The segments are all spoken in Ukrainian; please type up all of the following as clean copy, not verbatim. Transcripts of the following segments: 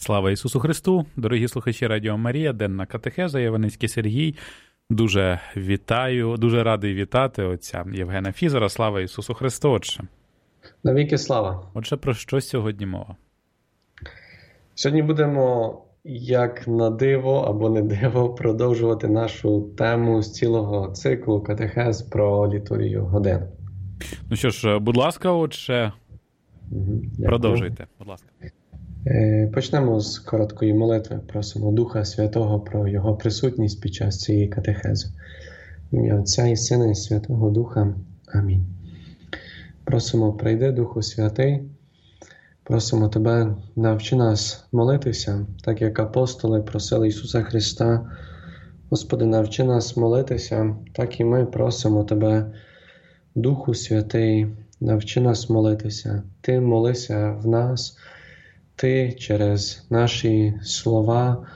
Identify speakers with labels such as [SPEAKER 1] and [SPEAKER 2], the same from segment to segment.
[SPEAKER 1] Слава Ісусу Христу! Дорогі слухачі Радіо Марія, денна катехеза, Єваницький Сергій. Дуже вітаю, дуже радий вітати отця Євгена Фізера. Слава Ісусу Христу, Отче!
[SPEAKER 2] Навіки слава!
[SPEAKER 1] Отже, про що сьогодні мова?
[SPEAKER 2] Сьогодні будемо, як на диво або не диво, продовжувати нашу тему з цілого циклу катехез про літургію годин.
[SPEAKER 1] Ну що ж, будь ласка, Отче, продовжуйте, будь ласка.
[SPEAKER 2] Почнемо з короткої молитви. Просимо Духа Святого про Його присутність під час цієї катехези. В ім'я Отця і Сина і Святого Духа. Амінь. Просимо, прийди, Духу Святий. Просимо Тебе, навчи нас молитися, так як апостоли просили Ісуса Христа. Господи, навчи нас молитися, так і ми просимо Тебе, Духу Святий, навчи нас молитися. Ти молися в нас, Ти через наші слова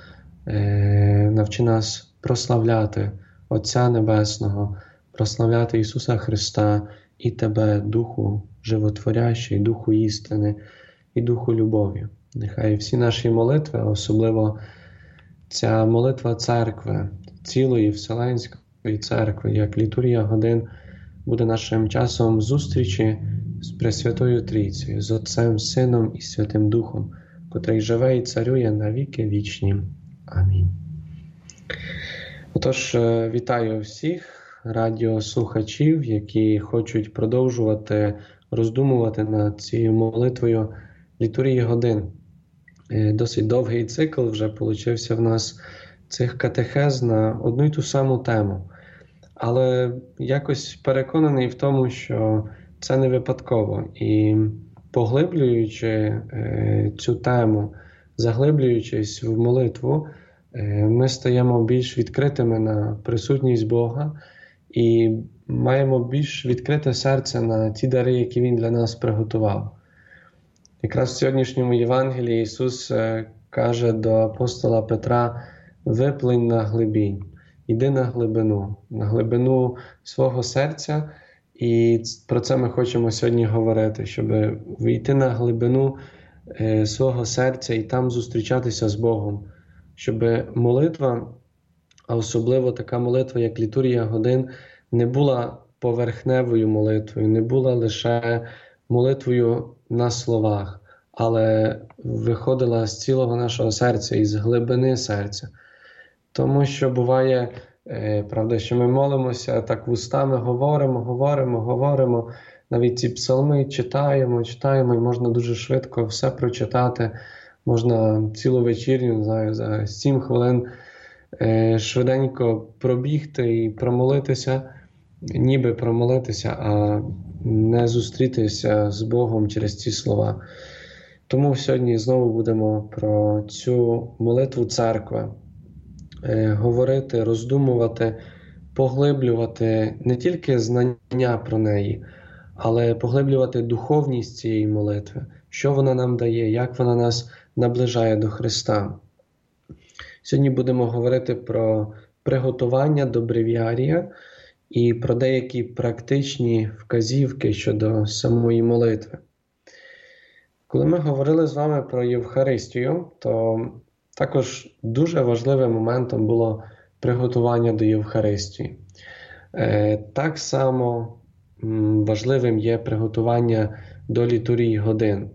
[SPEAKER 2] навчи нас прославляти Отця Небесного, прославляти Ісуса Христа і Тебе, Духу Животворящий, Духу істини і Духу любові. Нехай всі наші молитви, особливо ця молитва церкви, цілої Вселенської церкви, як літургія годин, буде нашим часом зустрічі з Пресвятою Трійцею, з Отцем, Сином і Святим Духом, котрий живе і царює на віки вічні. Амінь. Отож, вітаю всіх радіослухачів, які хочуть продовжувати роздумувати над цією молитвою літургії годин. Досить довгий цикл вже получився в нас цих катехез на одну й ту саму тему. Але якось переконаний в тому, що це не випадково. І поглиблюючи цю тему, заглиблюючись в молитву, ми стаємо більш відкритими на присутність Бога і маємо більш відкрите серце на ті дари, які Він для нас приготував. Якраз в сьогоднішньому Євангелії Ісус каже до апостола Петра: «Виплинь на глибінь, іди на глибину свого серця». І про це ми хочемо сьогодні говорити, щоб війти на глибину свого серця і там зустрічатися з Богом. Щоб молитва, а особливо така молитва, як літургія годин, не була поверхневою молитвою, не була лише молитвою на словах, але виходила з цілого нашого серця, із глибини серця. Тому що буває, правда, що ми молимося, так вустами говоримо, навіть ці псалми читаємо, і можна дуже швидко все прочитати, можна цілу вечірню, не знаю, за 7 хвилин швиденько пробігти і промолитися, ніби промолитися, а не зустрітися з Богом через ці слова. Тому сьогодні знову будемо про цю молитву церкви говорити, роздумувати, поглиблювати не тільки знання про неї, але поглиблювати духовність цієї молитви, що вона нам дає, як вона нас наближає до Христа. Сьогодні будемо говорити про приготування до бревіарія і про деякі практичні вказівки щодо самої молитви. Коли ми говорили з вами про Євхаристію, то також дуже важливим моментом було приготування до Євхаристії. Так само важливим є приготування до літургії годин.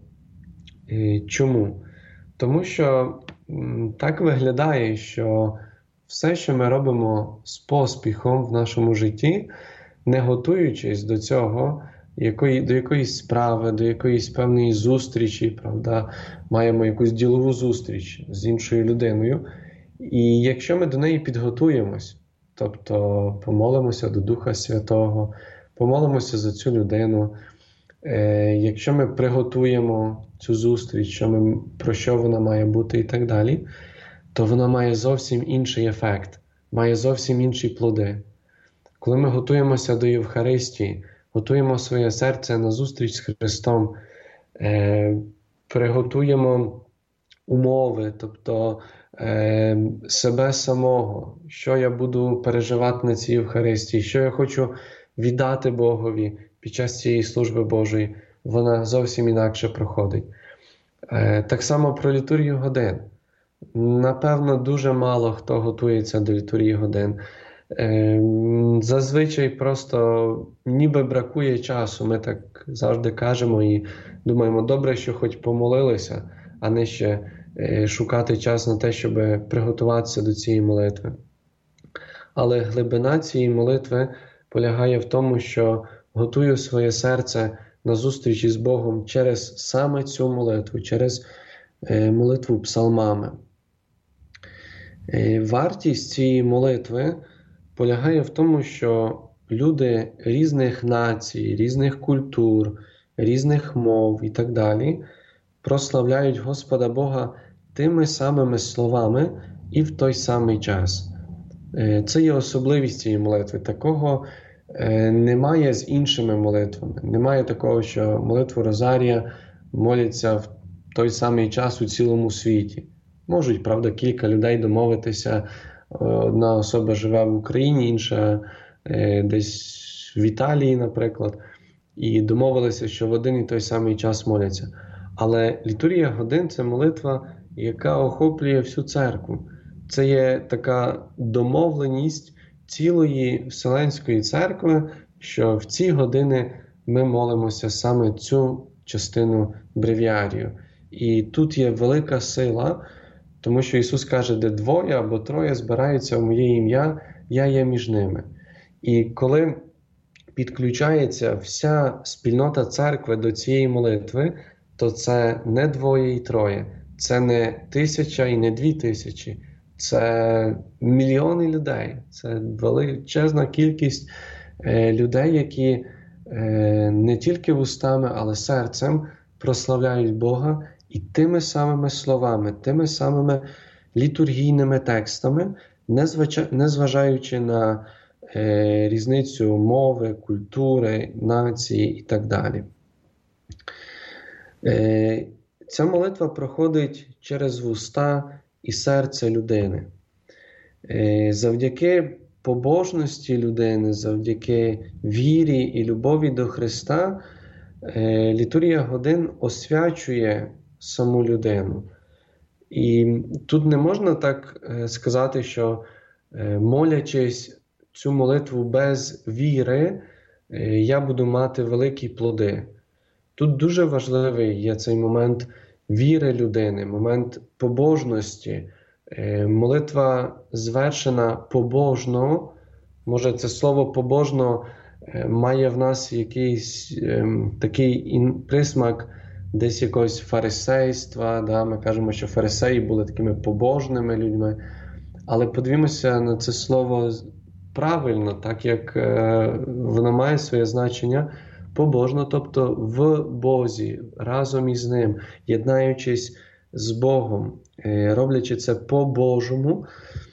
[SPEAKER 2] Чому? Тому що так виглядає, що все, що ми робимо з поспіхом в нашому житті, не готуючись до цього, до якоїсь справи, до якоїсь певної зустрічі, правда, маємо якусь ділову зустріч з іншою людиною. І якщо ми до неї підготуємось, тобто помолимося до Духа Святого, помолимося за цю людину, якщо ми приготуємо цю зустріч, про що вона має бути і так далі, то вона має зовсім інший ефект, має зовсім інші плоди. Коли ми готуємося до Євхаристії, готуємо своє серце на зустріч з Христом, приготуємо умови, тобто себе самого, що я буду переживати на цій Євхаристії, що я хочу віддати Богові під час цієї служби Божої, вона зовсім інакше проходить. Так само про літургію годин. Напевно, дуже мало хто готується до літургії годин. Зазвичай просто ніби бракує часу. Ми так завжди кажемо і думаємо, добре, що хоч помолилися, а не ще шукати час на те, щоб приготуватися до цієї молитви. Але глибина цієї молитви полягає в тому, що готую своє серце на зустріч із Богом через саме цю молитву, через молитву псалмами. Вартість цієї молитви полягає в тому, що люди різних націй, різних культур, різних мов і так далі прославляють Господа Бога тими самими словами і в той самий час. Це є особливість цієї молитви. Такого немає з іншими молитвами. Немає такого, що молитву Розарія моляться в той самий час у цілому світі. Можуть, правда, кілька людей домовитися. Одна особа живе в Україні, інша десь в Італії, наприклад, і домовилися, що в один і той самий час моляться. Але літургія годин – це молитва, яка охоплює всю церкву. Це є така домовленість цілої Вселенської церкви, що в ці години ми молимося саме цю частину бревіарію. І тут є велика сила, тому що Ісус каже, де двоє або троє збираються в моє ім'я, я є між ними. І коли підключається вся спільнота церкви до цієї молитви, то це не двоє і троє, це не 1000 і не 2000, це мільйони людей, це величезна кількість людей, які не тільки вустами, але серцем прославляють Бога і тими самими словами, тими самими літургійними текстами, незважаючи на різницю мови, культури, нації і так далі. Ця молитва проходить через вуста і серце людини. Завдяки побожності людини, завдяки вірі і любові до Христа, літургія годин освячує саму людину. І тут не можна так сказати, що молячись цю молитву без віри, я буду мати великі плоди. Тут дуже важливий є цей момент віри людини, момент побожності. Молитва звершена побожно, може це слово побожно має в нас якийсь такий присмак десь якогось фарисейства, да? Ми кажемо, що фарисеї були такими побожними людьми, але подивімося на це слово правильно, так як воно має своє значення побожно, тобто в Бозі, разом із Ним, єднаючись з Богом, роблячи це по-божому,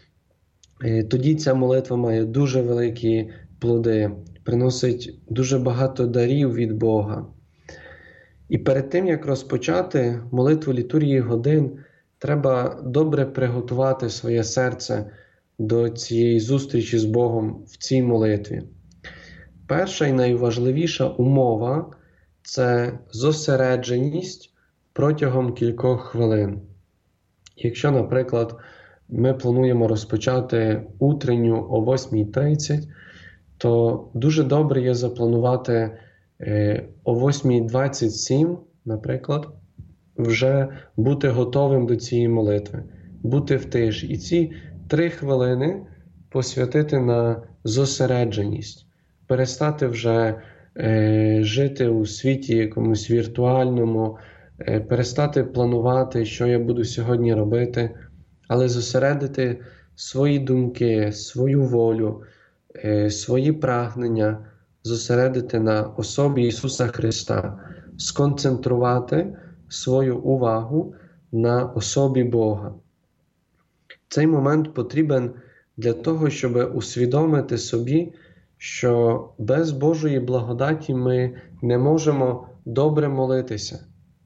[SPEAKER 2] тоді ця молитва має дуже великі плоди, приносить дуже багато дарів від Бога. І перед тим, як розпочати молитву літургії годин, треба добре приготувати своє серце до цієї зустрічі з Богом в цій молитві. Перша і найважливіша умова – це зосередженість протягом кількох хвилин. Якщо, наприклад, ми плануємо розпочати утренню о 8:30, то дуже добре є запланувати о 8:27, наприклад, вже бути готовим до цієї молитви, бути в тиші. І ці 3 хвилини посвятити на зосередженість, перестати вже жити у світі якомусь віртуальному, перестати планувати, що я буду сьогодні робити, але зосередити свої думки, свою волю, свої прагнення, зосередити на особі Ісуса Христа, сконцентрувати свою увагу на особі Бога. Цей момент потрібен для того, щоб усвідомити собі, що без Божої благодаті ми не можемо добре молитися.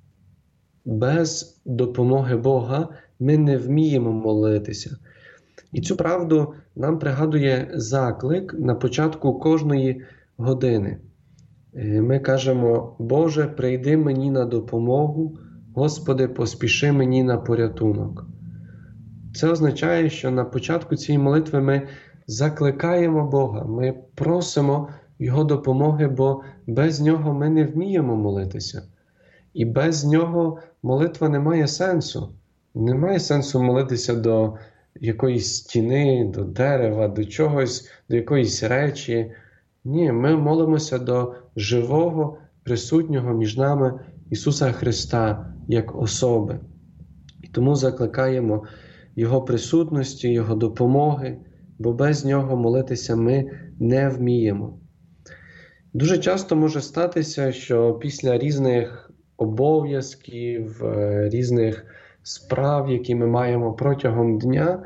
[SPEAKER 2] Без допомоги Бога ми не вміємо молитися. І цю правду нам пригадує заклик на початку кожної години. Ми кажемо: «Боже, прийди мені на допомогу, Господи, поспіши мені на порятунок. Це означає, що на початку цієї молитви ми закликаємо Бога, ми просимо Його допомоги, бо без Нього ми не вміємо молитися. І без Нього молитва не має сенсу. Немає сенсу молитися до якоїсь стіни, до дерева, до чогось, до якоїсь речі. Ні, ми молимося до живого, присутнього між нами Ісуса Христа як особи. І тому закликаємо Його присутності, Його допомоги, бо без Нього молитися ми не вміємо. Дуже часто може статися, що після різних обов'язків, різних справ, які ми маємо протягом дня,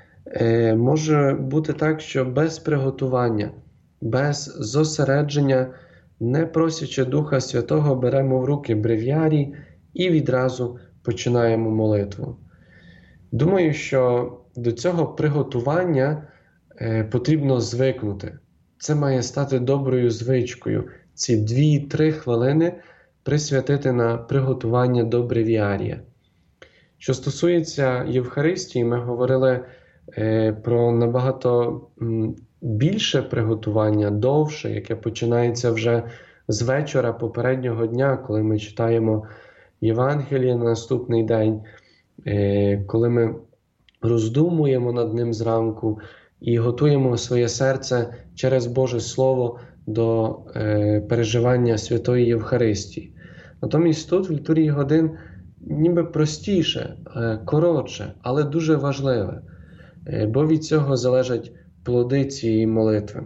[SPEAKER 2] може бути так, що без приготування, без зосередження, не просячи Духа Святого, беремо в руки брев'ярій і відразу починаємо молитву. Думаю, що до цього приготування потрібно звикнути. Це має стати доброю звичкою. Ці 2-3 хвилини присвятити на приготування до брев'ярія. Що стосується Євхаристії, ми говорили про набагато більше приготування, довше, яке починається вже з вечора попереднього дня, коли ми читаємо Євангеліє на наступний день, коли ми роздумуємо над ним зранку і готуємо своє серце через Боже Слово до переживання Святої Євхаристії. Натомість тут в літургії годин ніби простіше, коротше, але дуже важливе, бо від цього залежать плоди цієї молитви.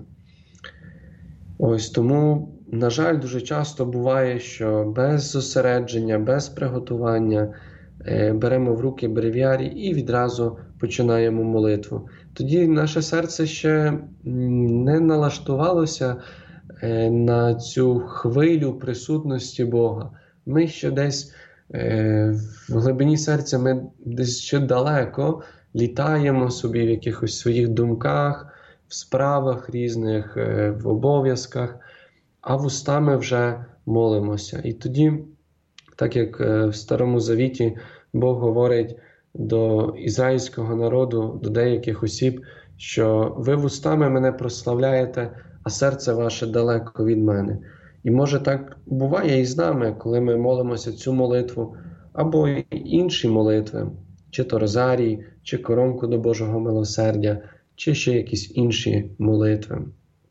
[SPEAKER 2] Ось тому, на жаль, дуже часто буває, що без зосередження, без приготування беремо в руки брев'ярій і відразу починаємо молитву. Тоді наше серце ще не налаштувалося на цю хвилю присутності Бога. Ми ще десь в глибині серця, ми десь ще далеко літаємо собі в якихось своїх думках, в справах різних, в обов'язках, а вустами вже молимося. І тоді, так як в Старому Завіті Бог говорить до ізраїльського народу, до деяких осіб, що ви вустами мене прославляєте, а серце ваше далеко від мене. І може так буває і з нами, коли ми молимося цю молитву, або інші молитви, чи то розарій, чи коронку до Божого милосердя, чи ще якісь інші молитви.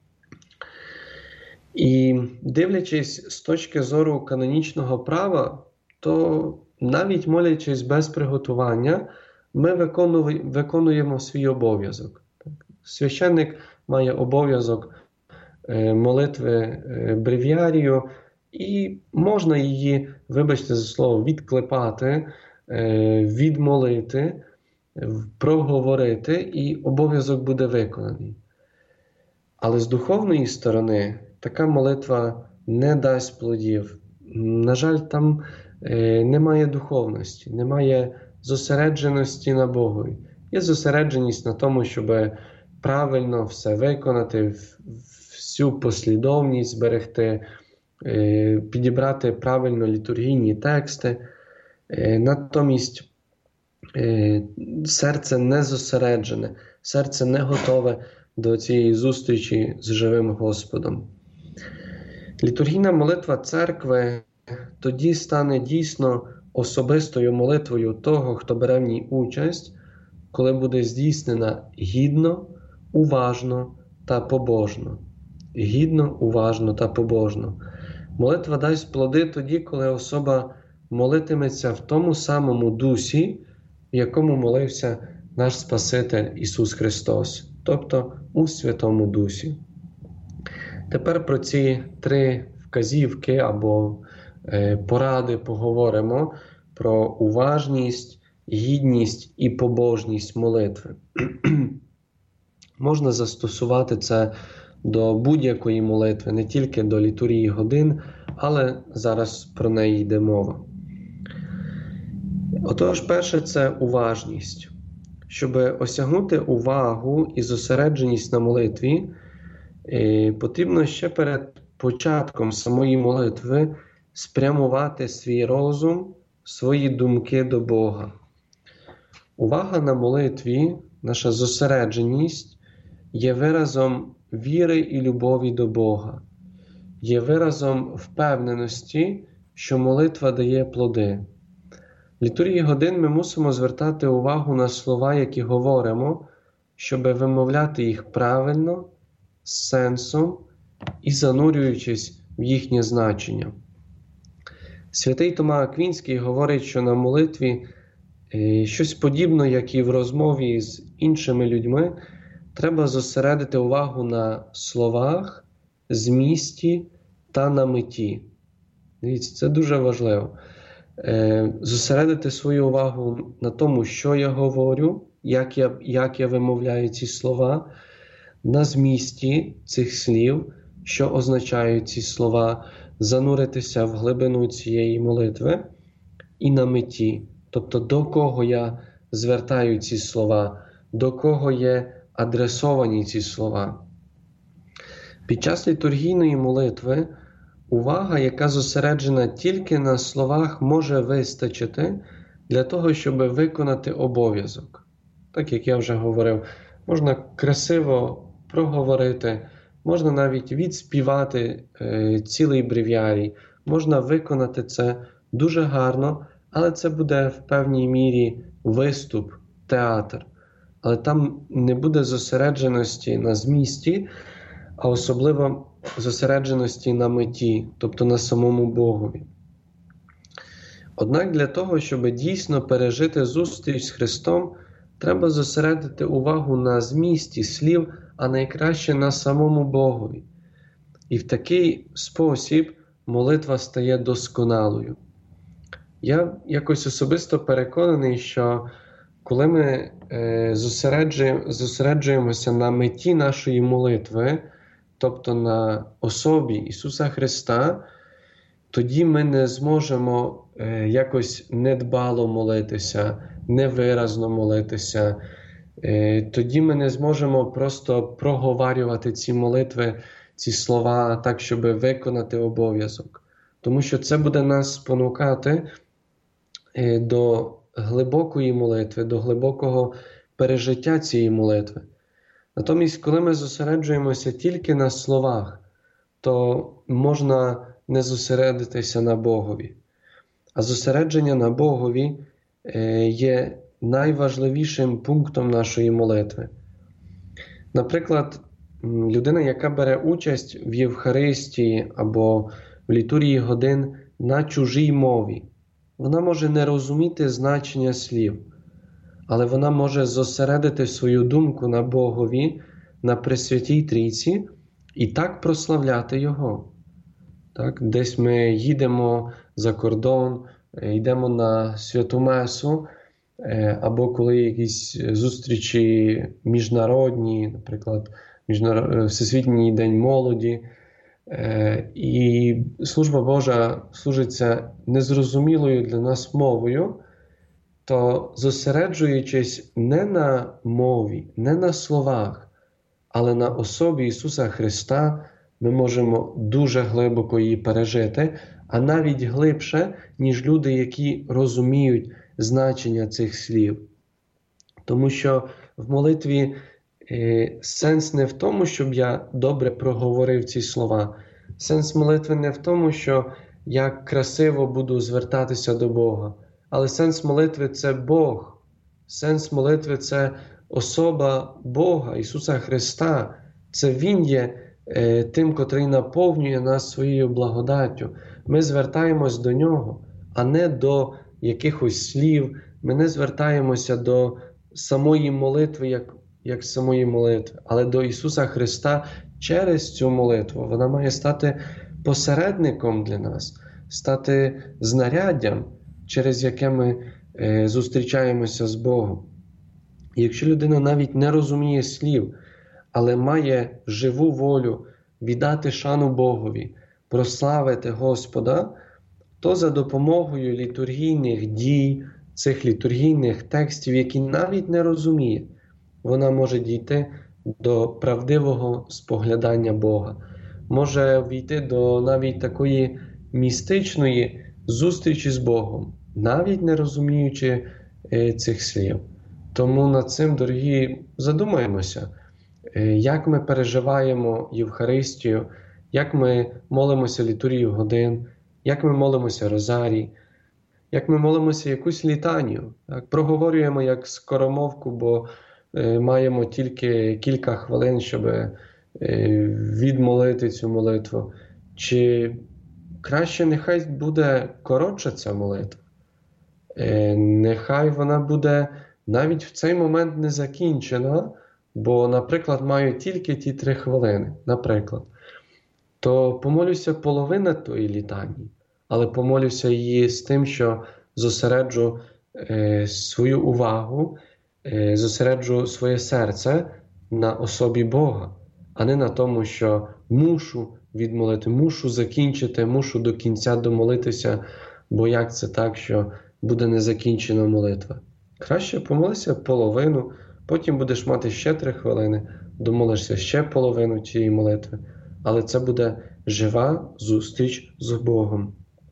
[SPEAKER 2] І дивлячись з точки зору канонічного права, то навіть молячись без приготування, ми виконуємо свій обов'язок. Священник має обов'язок молитви брев'ярію, і можна її, вибачте за слово, відклепати, відмолити, проговорити, і обов'язок буде виконаний. Але з духовної сторони така молитва не дасть плодів. На жаль, там немає духовності, немає зосередженості на Богові. Є зосередженість на тому, щоб правильно все виконати, всю послідовність зберегти, підібрати правильно літургійні тексти. Натомість серце не зосереджене, серце не готове до цієї зустрічі з живим Господом. Літургійна молитва церкви тоді стане дійсно особистою молитвою того, хто бере в ній участь, коли буде здійснена гідно, уважно та побожно. Гідно, уважно та побожно. Молитва дасть плоди тоді, коли особа молитиметься в тому самому дусі, в якому молився наш Спаситель Ісус Христос, тобто у Святому Дусі. Тепер про ці 3 вказівки або поради поговоримо про уважність, гідність і побожність молитви. Можна застосувати це до будь-якої молитви, не тільки до літургії годин, але зараз про неї йде мова. Отож, перше – це уважність. Щоб осягнути увагу і зосередженість на молитві, потрібно ще перед початком самої молитви спрямувати свій розум, свої думки до Бога. Увага на молитві, наша зосередженість є виразом віри і любові до Бога, є виразом впевненості, що молитва дає плоди. В літургії годин ми мусимо звертати увагу на слова, які говоримо, щоб вимовляти їх правильно, з сенсом і занурюючись в їхнє значення. Святий Тома Аквінський говорить, що на молитві щось подібне, як і в розмові з іншими людьми, треба зосередити увагу на словах, змісті та на меті. Дивіться, це дуже важливо. Зосередити свою увагу на тому, що я говорю, як я вимовляю ці слова, на змісті цих слів, що означають ці слова, зануритися в глибину цієї молитви і на меті. Тобто, до кого я звертаю ці слова, до кого є адресовані ці слова. Під час літургійної молитви увага, яка зосереджена тільки на словах, може вистачити для того, щоб виконати обов'язок. Так, як я вже говорив, можна красиво проговорити, можна навіть відспівати цілий бревіарій, можна виконати це дуже гарно, але це буде в певній мірі виступ, театр. Але там не буде зосередженості на змісті, а особливо зосередженості на меті, тобто на самому Богові. Однак для того, щоб дійсно пережити зустріч з Христом, треба зосередити увагу на змісті слів, а найкраще на самому Богові. І в такий спосіб молитва стає досконалою. Я якось особисто переконаний, що коли ми зосереджуємося на меті нашої молитви, тобто на особі Ісуса Христа, тоді ми не зможемо якось недбало молитися, невиразно молитися. Тоді ми не зможемо просто проговарювати ці молитви, ці слова так, щоб виконати обов'язок. Тому що це буде нас спонукати до глибокої молитви, до глибокого пережиття цієї молитви. Натомість, коли ми зосереджуємося тільки на словах, то можна не зосередитися на Богові. А зосередження на Богові є найважливішим пунктом нашої молитви. Наприклад, людина, яка бере участь в Євхаристії або в літургії годин на чужій мові, вона може не розуміти значення слів, але вона може зосередити свою думку на Богові, на Пресвятій Трійці і так прославляти Його. Так? Десь ми їдемо за кордон, йдемо на Святу Месу, або коли якісь зустрічі міжнародні, наприклад, Всесвітній день молоді, і служба Божа служиться незрозумілою для нас мовою, то зосереджуючись не на мові, не на словах, але на особі Ісуса Христа, ми можемо дуже глибоко її пережити, а навіть глибше, ніж люди, які розуміють значення цих слів. Тому що в молитві сенс не в тому, щоб я добре проговорив ці слова. Сенс молитви не в тому, що я красиво буду звертатися до Бога. Але сенс молитви – це Бог. Сенс молитви – це особа Бога, Ісуса Христа. Це Він є тим, котрий наповнює нас своєю благодаттю. Ми звертаємось до Нього, а не до якихось слів. Ми не звертаємося до самої молитви, як самої молитви, але до Ісуса Христа через цю молитву. Вона має стати посередником для нас, стати знаряддям, через яке ми зустрічаємося з Богом. І якщо людина навіть не розуміє слів, але має живу волю віддати шану Богові, прославити Господа, то за допомогою літургійних дій, цих літургійних текстів, які навіть не розуміє, вона може дійти до правдивого споглядання Бога. Може війти до навіть такої містичної зустрічі з Богом, навіть не розуміючи цих слів. Тому над цим, дорогі, задумаємося, як ми переживаємо Євхаристію, як ми молимося літургію годин, як ми молимося розарій, як ми молимося якусь літанію, так? Проговорюємо як скоромовку, бо маємо тільки кілька хвилин, щоб відмолити цю молитву. Чи краще нехай буде коротша ця молитва? Нехай вона буде навіть в цей момент не закінчена, бо, наприклад, маю тільки ті 3 хвилини, наприклад. То помолюся половину тої літанії, але помолюся її з тим, що зосереджу свою увагу, зосереджу своє серце на особі Бога, а не на тому, що мушу відмолити, мушу закінчити, мушу до кінця домолитися, бо як це так, що буде незакінчена молитва. Краще помолися половину, потім будеш мати ще 3 хвилини, домолишся ще половину цієї молитви, але це буде жива зустріч з Богом.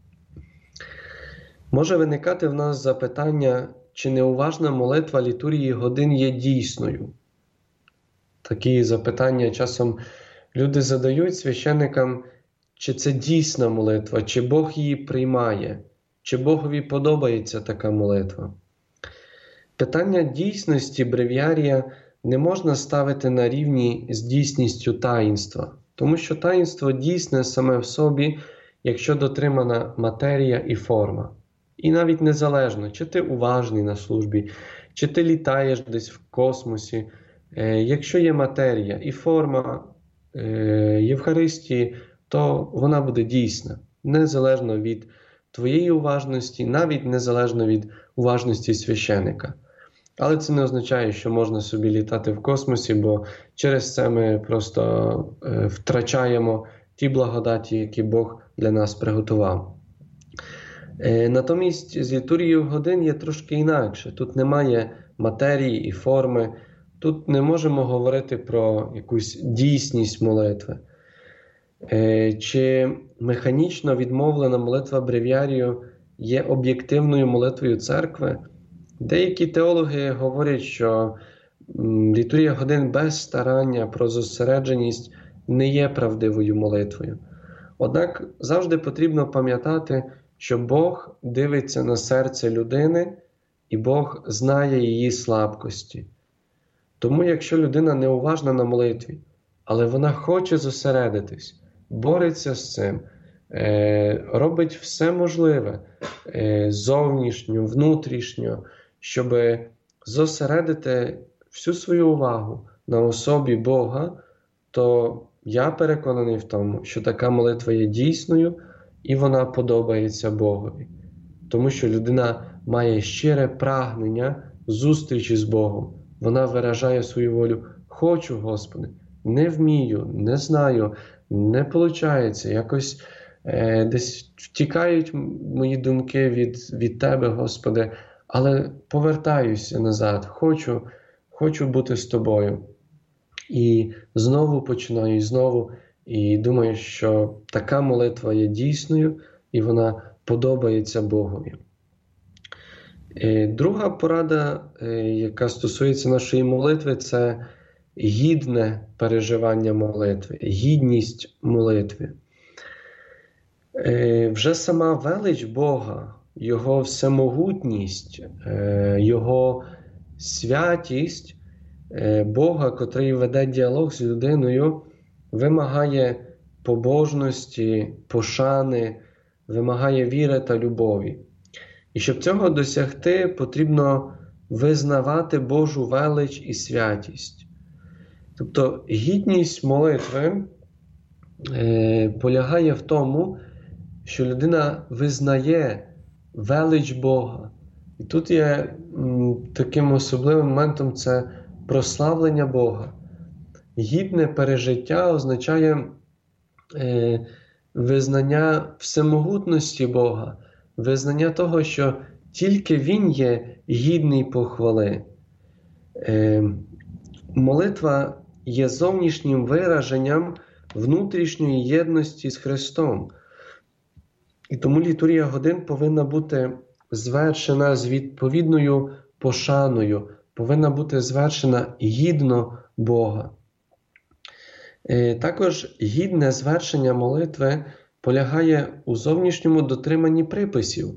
[SPEAKER 2] Може виникати в нас запитання, чи неуважна молитва літургії годин є дійсною? Такі запитання часом люди задають священникам, чи це дійсна молитва, чи Бог її приймає, чи Богові подобається така молитва. Питання дійсності бревіарія не можна ставити на рівні з дійсністю таїнства, тому що таїнство дійсне саме в собі, якщо дотримана матерія і форма. І навіть незалежно, чи ти уважний на службі, чи ти літаєш десь в космосі, якщо є матерія і форма Євхаристії, то вона буде дійсна, незалежно від твоєї уважності, навіть незалежно від уважності священика. Але це не означає, що можна собі літати в космосі, бо через це ми просто втрачаємо ті благодаті, які Бог для нас приготував. Натомість з літургією годин є трошки інакше. Тут немає матерії і форми, тут не можемо говорити про якусь дійсність молитви. Чи механічно відмовлена молитва бревіарію є об'єктивною молитвою церкви? Деякі теологи говорять, що літургія годин без старання про зосередженість не є правдивою молитвою. Однак завжди потрібно пам'ятати, що Бог дивиться на серце людини і Бог знає її слабкості. Тому якщо людина неуважна на молитві, але вона хоче зосередитись, бореться з цим, робить все можливе, зовнішньо, внутрішньо, щоб зосередити всю свою увагу на особі Бога, то я переконаний в тому, що така молитва є дійсною і вона подобається Богові. Тому що людина має щире прагнення зустрічі з Богом. Вона виражає свою волю. Хочу, Господи, не вмію, не знаю, не виходить, якось десь втікають мої думки від Тебе, Господи, але повертаюся назад, хочу бути з Тобою. І знову починаю, і думаю, що така молитва є дійсною, і вона подобається Богові. Друга порада, яка стосується нашої молитви, це гідне переживання молитви, гідність молитви. Вже сама велич Бога, Його всемогутність, Його святість Бога, котрий веде діалог з людиною, вимагає побожності, пошани, вимагає віри та любові. І щоб цього досягти, потрібно визнавати Божу велич і святість. Тобто гідність молитви полягає в тому, що людина визнає велич Бога. І тут є таким особливим моментом – це прославлення Бога. Гідне пережиття означає визнання всемогутності Бога, визнання того, що тільки Він є гідний похвали. Молитва є зовнішнім вираженням внутрішньої єдності з Христом. І тому літургія годин повинна бути звершена з відповідною пошаною, повинна бути звершена гідно Бога. Також гідне звершення молитви полягає у зовнішньому дотриманні приписів.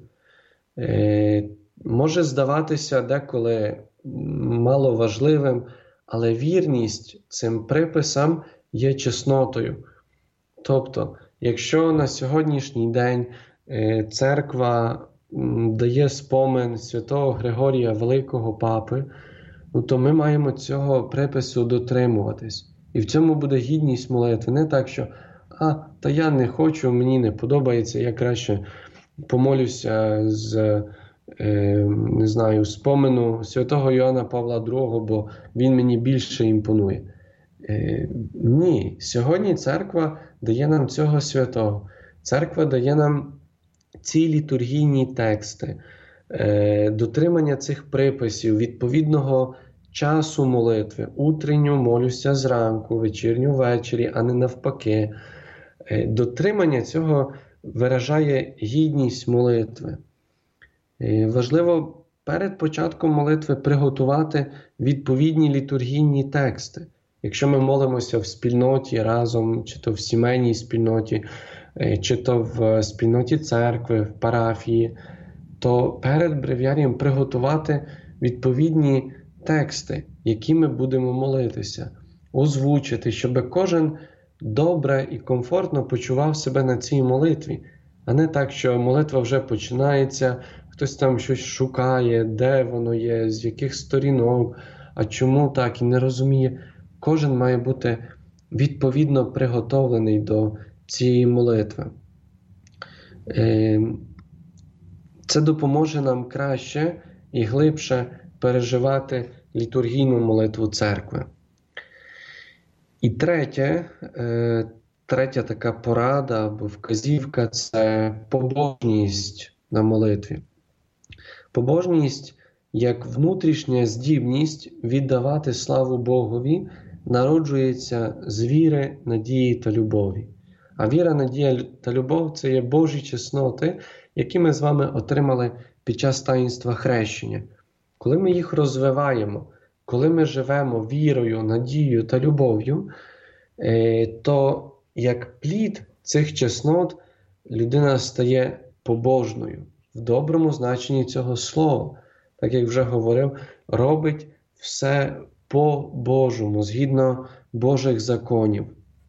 [SPEAKER 2] Може здаватися деколи маловажливим, але вірність цим приписам є чеснотою. Тобто, якщо на сьогоднішній день церква дає спомин святого Григорія Великого Папи, то ми маємо цього припису дотримуватись. І в цьому буде гідність молитви. Не так, що та я не хочу, мені не подобається, я краще помолюся з спомену святого Йоанна Павла II, бо він мені більше імпонує. Ні, сьогодні церква дає нам цього святого. Церква дає нам ці літургійні тексти, дотримання цих приписів, відповідного часу молитви. Утренню молюся зранку, вечірню ввечері, а не навпаки. Дотримання цього виражає гідність молитви. Важливо перед початком молитви приготувати відповідні літургійні тексти. Якщо ми молимося в спільноті разом, чи то в сімейній спільноті, чи то в спільноті церкви, в парафії, то перед бревіарієм приготувати відповідні тексти, які ми будемо молитися, озвучити, щоб кожен добре і комфортно почував себе на цій молитві, а не так, що молитва вже починається, хтось там щось шукає, де воно є, з яких сторінок, а чому так, і не розуміє. Кожен має бути відповідно приготовлений до цієї молитви. Це допоможе нам краще і глибше переживати літургійну молитву церкви. І третя така порада або вказівка – це побожність на молитві. Побожність як внутрішня здібність віддавати славу Богові народжується з віри, надії та любові. А віра, надія та любов – це є Божі чесноти, які ми з вами отримали під час таїнства хрещення. Коли ми їх розвиваємо, коли ми живемо вірою, надією та любов'ю, то як плід цих чеснот людина стає побожною в доброму значенні цього слова. Так як вже говорив, робить все по-божому, згідно Божих законів.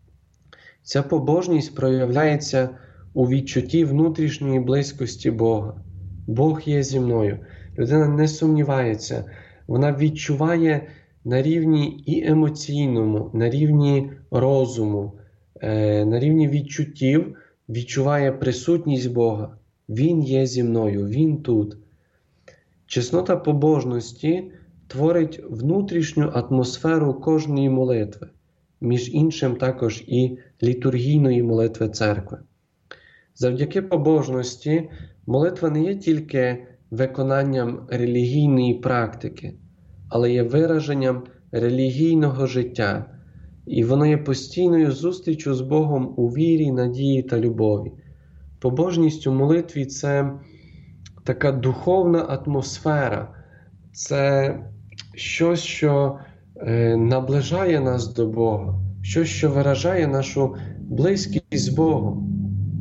[SPEAKER 2] Ця побожність проявляється у відчутті внутрішньої близькості Бога. Бог є зі мною. Людина не сумнівається. Вона відчуває на рівні і емоційному, на рівні розуму, на рівні відчуттів, відчуває присутність Бога. Він є зі мною, Він тут. Чеснота побожності творить внутрішню атмосферу кожної молитви, між іншим також і літургійної молитви церкви. Завдяки побожності молитва не є тільки виконанням релігійної практики, але є вираженням релігійного життя, і воно є постійною зустрічю з Богом у вірі, надії та любові. Побожність у молитві – це така духовна атмосфера, це щось, що наближає нас до Бога, щось, що виражає нашу близькість з Богом.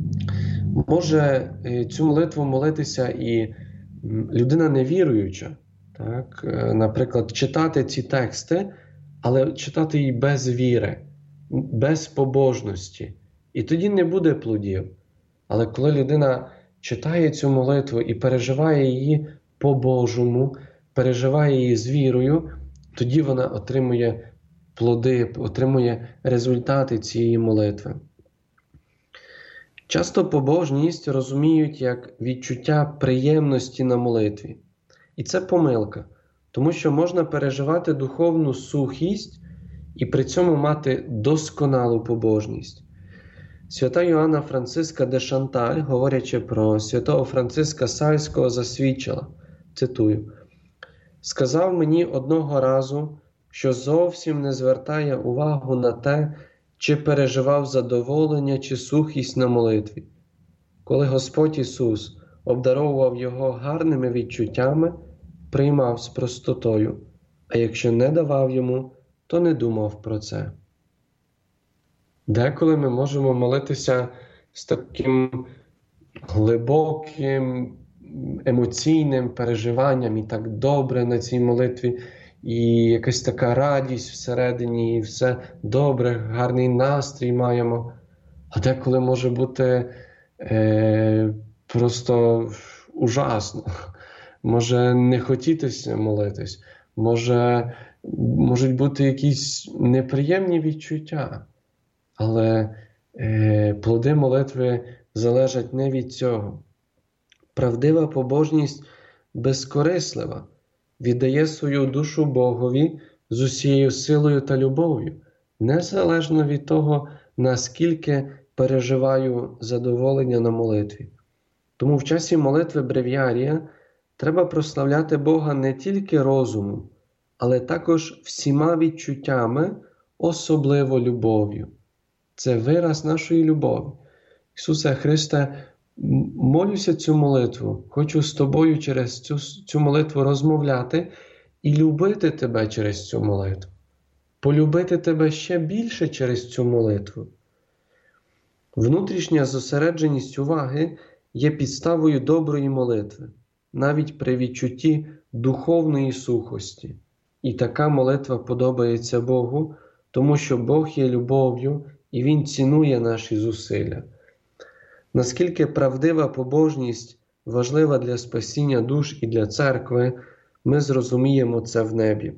[SPEAKER 2] Може цю молитву молитися і людина невіруюча, так? Наприклад, читати ці тексти, але читати її без віри, без побожності. І тоді не буде плодів. Але коли людина читає цю молитву і переживає її по-божому, переживає її з вірою, тоді вона отримує плоди, отримує результати цієї молитви. Часто побожність розуміють як відчуття приємності на молитві. І це помилка, тому що можна переживати духовну сухість і при цьому мати досконалу побожність. Свята Йоанна Франциска де Шанталь, говорячи про святого Франциска Сальського, засвідчила, цитую, «Сказав мені одного разу, що зовсім не звертає увагу на те, чи переживав задоволення чи сухість на молитві. Коли Господь Ісус обдаровував його гарними відчуттями, приймав з простотою, а якщо не давав йому, то не думав про це. Деколи ми можемо молитися з таким глибоким, емоційним переживанням і так добре на цій молитві, і якась така радість всередині, і все добре, гарний настрій маємо. А деколи може бути просто ужасно. Може не хотітися молитись, можуть бути якісь неприємні відчуття. Але плоди молитви залежать не від цього. Правдива побожність безкорислива, віддає свою душу Богові з усією силою та любов'ю, незалежно від того, наскільки переживаю задоволення на молитві. Тому в часі молитви бревіарія треба прославляти Бога не тільки розумом, але також всіма відчуттями, особливо любов'ю. Це вираз нашої любові. Ісусе Христе, молюся цю молитву, хочу з Тобою через цю молитву розмовляти і любити Тебе через цю молитву. Полюбити Тебе ще більше через цю молитву. Внутрішня зосередженість уваги є підставою доброї молитви, навіть при відчутті духовної сухості. І така молитва подобається Богу, тому що Бог є любов'ю і Він цінує наші зусилля. Наскільки правдива побожність важлива для спасіння душ і для церкви, ми зрозуміємо це в небі.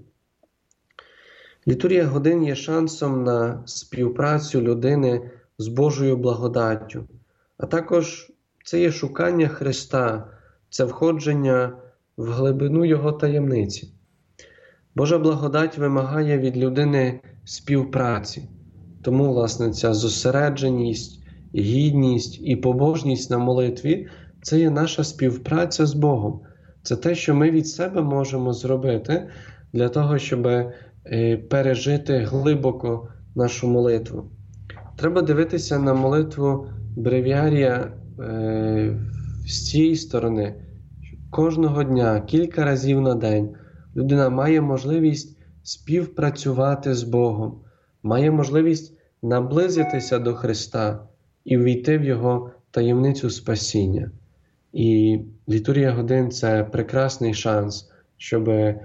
[SPEAKER 2] Літургія годин є шансом на співпрацю людини з Божою благодаттю, а також це є шукання Христа, це входження в глибину Його таємниці. Божа благодать вимагає від людини співпраці, тому, власне, ця зосередженість, гідність і побожність на молитві – це є наша співпраця з Богом. Це те, що ми від себе можемо зробити для того, щоб пережити глибоко нашу молитву. Треба дивитися на молитву бревіарія з цієї сторони. Кожного дня, кілька разів на день людина має можливість співпрацювати з Богом, має можливість наблизитися до Христа і ввійти в Його таємницю спасіння. І літургія годин – це прекрасний шанс, щоб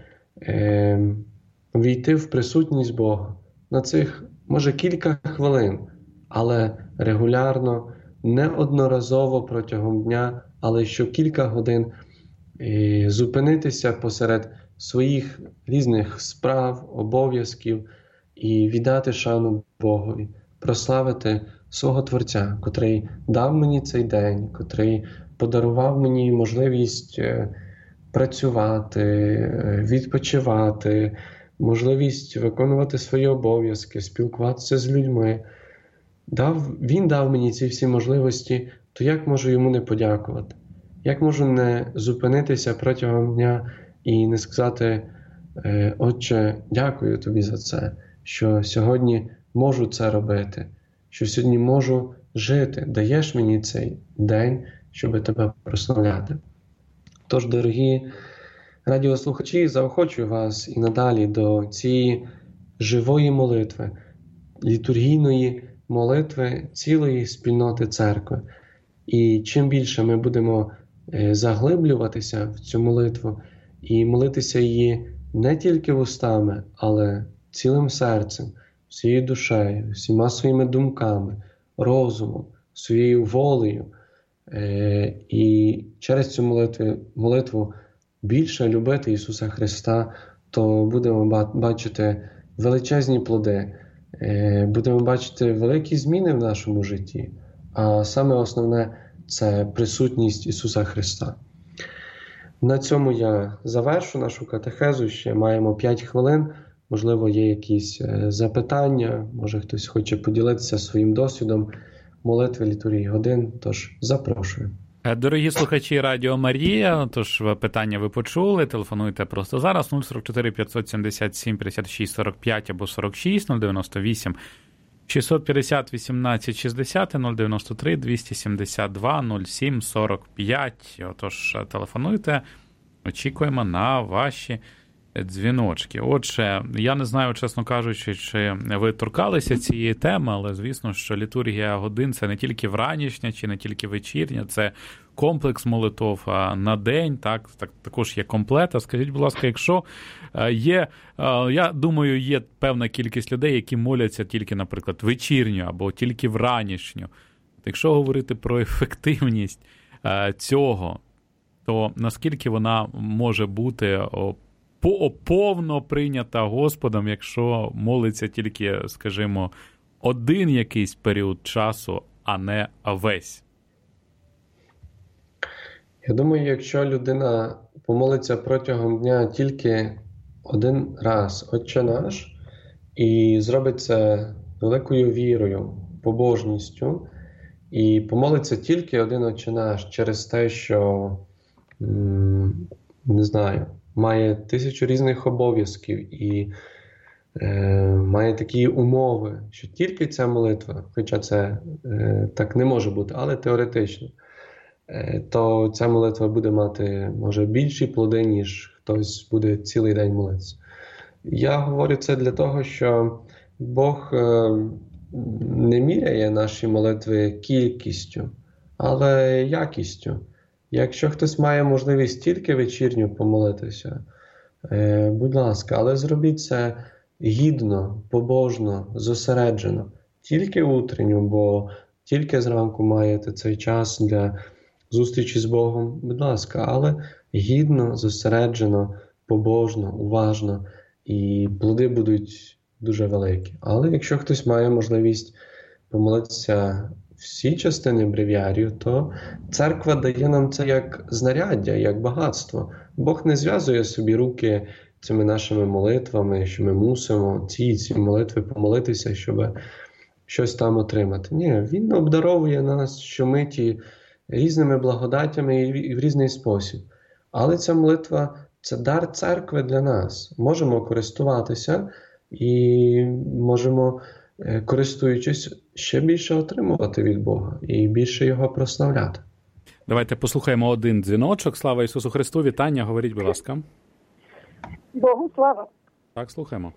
[SPEAKER 2] ввійти в присутність Бога на цих, може, кілька хвилин, але регулярно, неодноразово протягом дня, але що кілька годин зупинитися посеред своїх різних справ, обов'язків і віддати шану Богові, прославити свого Творця, котрий дав мені цей день, котрий подарував мені можливість працювати, відпочивати, можливість виконувати свої обов'язки, спілкуватися з людьми. Він дав мені ці всі можливості, то як можу йому не подякувати? Як можу не зупинитися протягом дня і не сказати: Отче, дякую тобі за це, що сьогодні можу це робити, що сьогодні можу жити, даєш мені цей день, щоб тебе прославляти. Тож, дорогі радіослухачі, заохочую вас і надалі до цієї живої молитви, літургійної молитви цілої спільноти церкви. І чим більше ми будемо заглиблюватися в цю молитву і молитися її не тільки вустами, але цілим серцем, всією душею, всіма своїми думками, розумом, своєю волею, і через цю молитву більше любити Ісуса Христа, то будемо бачити величезні плоди, будемо бачити великі зміни в нашому житті, а саме основне – це присутність Ісуса Христа. На цьому я завершу нашу катехезу, ще маємо 5 хвилин, можливо, є якісь запитання, може хтось хоче поділитися своїм досвідом молитви літургії годин, тож запрошую.
[SPEAKER 1] Дорогі слухачі Радіо Марія, тож питання ви почули, телефонуйте просто зараз 044 577 56 45 або 46 098 650 18 60 093 272 07 45. Отож, телефонуйте, очікуємо на ваші дзвіночки. Отже, я не знаю, чесно кажучи, чи ви торкалися цієї теми, але звісно, що літургія годин – це не тільки вранішня, чи не тільки вечірня, це комплекс молитов на день, також є комплета. Скажіть, будь ласка, якщо є, я думаю, є певна кількість людей, які моляться тільки, наприклад, вечірню або тільки вранішню. Якщо говорити про ефективність цього, то наскільки вона може бути повно прийнята Господом, якщо молиться тільки, скажімо, один якийсь період часу, а не весь?
[SPEAKER 2] Я думаю, якщо людина помолиться протягом дня тільки один раз «Отче наш» і зробить це великою вірою, побожністю, і помолиться тільки один «Отче наш» через те, що, не знаю, має 1000 різних обов'язків і має такі умови, що тільки ця молитва, хоча це так не може бути, але теоретично, то ця молитва буде мати, може, більші плоди, ніж хтось буде цілий день молитися. Я говорю це для того, що Бог не міряє наші молитви кількістю, але якістю. Якщо хтось має можливість тільки вечірню помолитися, будь ласка, але зробіть це гідно, побожно, зосереджено. Тільки утренню, бо тільки зранку маєте цей час для зустрічі з Богом, будь ласка, але гідно, зосереджено, побожно, уважно, і плоди будуть дуже великі. Але якщо хтось має можливість помолитися всі частини бревіарію, то церква дає нам це як знаряддя, як багатство. Бог не зв'язує собі руки цими нашими молитвами, що ми мусимо ці молитви помолитися, щоб щось там отримати. Ні, Він обдаровує нас щомиті різними благодатями і в різний спосіб. Але ця молитва – це дар церкви для нас. Можемо користуватися і можемо, користуючись, ще більше отримувати від Бога і більше Його прославляти.
[SPEAKER 1] Давайте послухаємо один дзвіночок. Слава Ісусу Христу. Вітання. Говоріть, будь ласка.
[SPEAKER 3] Богу слава.
[SPEAKER 1] Так, слухаємо.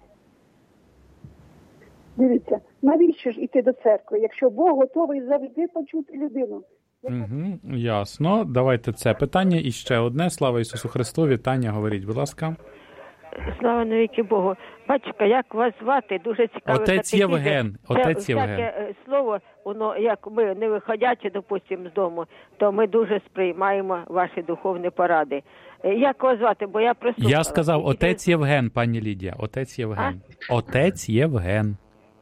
[SPEAKER 3] Дивіться, навіщо ж іти до церкви, якщо Бог готовий завжди почути людину?
[SPEAKER 1] Ясно. Давайте це питання. І ще одне. Слава Ісусу Христу. Вітання. Говоріть, будь ласка.
[SPEAKER 4] Слава навіки Богу. Батька, як вас звати? Дуже цікаво.
[SPEAKER 1] Отець Євген. Отець Євген.
[SPEAKER 4] Таке слово, воно, як ми не виходячи, допустимо, з дому, то ми дуже сприймаємо ваші духовні поради. Як вас звати? Бо я прослухала.
[SPEAKER 1] Я сказав отець Євген, пані Лідія. Отець Євген. Отець Євген.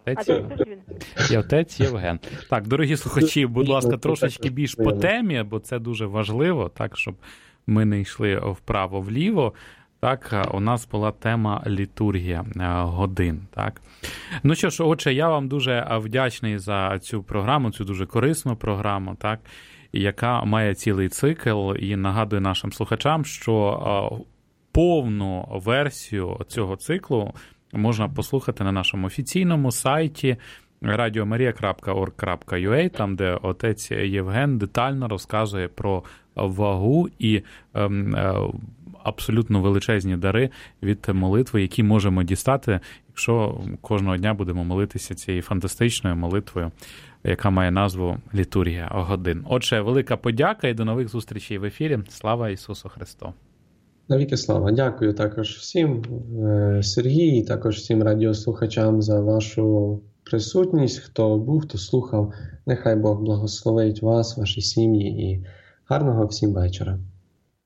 [SPEAKER 1] Отець Євген. Так, дорогі слухачі, будь ласка, трошечки більш по темі, бо це дуже важливо, так, щоб ми не йшли вправо-вліво. Так, у нас була тема літургія годин. Так. Ну що ж, отже, я вам дуже вдячний за цю програму, цю дуже корисну програму, так, яка має цілий цикл, і нагадую нашим слухачам, що повну версію цього циклу можна послухати на нашому офіційному сайті radiomaria.org.ua, там, де отець Євген детально розказує про вагу і абсолютно величезні дари від молитви, які можемо дістати, якщо кожного дня будемо молитися цією фантастичною молитвою, яка має назву «Літургія годин». Отже, велика подяка і до нових зустрічей в ефірі. Слава Ісусу Христу!
[SPEAKER 2] Навіки слава. Дякую також всім, Сергій, і також всім радіослухачам за вашу присутність, хто був, хто слухав. Нехай Бог благословить вас, ваші сім'ї і гарного всім вечора.